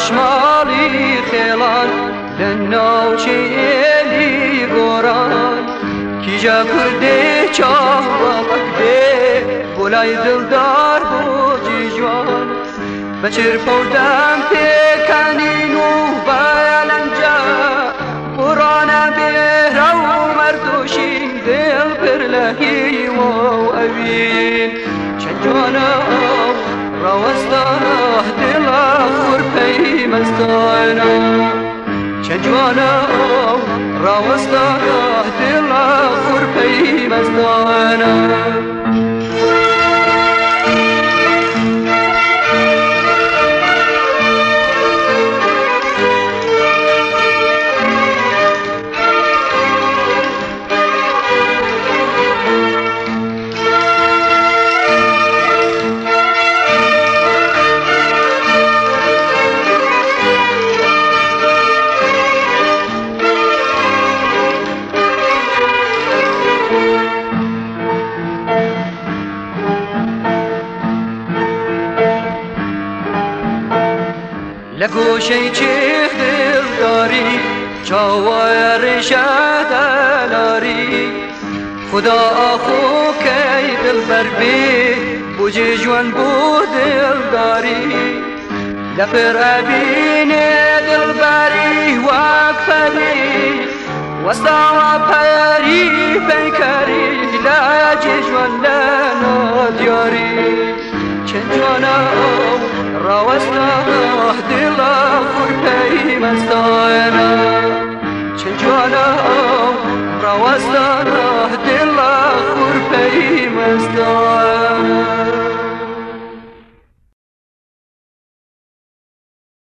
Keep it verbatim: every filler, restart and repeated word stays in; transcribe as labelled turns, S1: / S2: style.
S1: ماڵی خێڵان لە ناوچێلی گۆران کیژە کوردێ چاوەڵک دێ بۆ لای دڵدار بۆجی جوان بە چرپە و دەم پێکەنین و بەلەنجە قورانە بێرە و مەردوشین دڵ پر لە هیوە و ئەوین چەند جوانە ڕەوەستانە دڵە خوڕپەی مەستانە چەند جوانە ڕەوەستانە دڵە خوڕپەی مەستانە لە گۆشەی چێخ دڵداری چاوایە ڕێژەدە لاری خدا ئاخۆکەی دڵبەر بێ بۆجێ جوان بۆ دڵداری لە پڕ ئەبینێ دڵبەری وەک پەری وەستاوە پەری پەیکەری لە جێ جوان لە نادیاری چەند جوانە ڕەوەستانە دڵە خوڕپەی مەستانە چەند جوانە ڕەوەستانە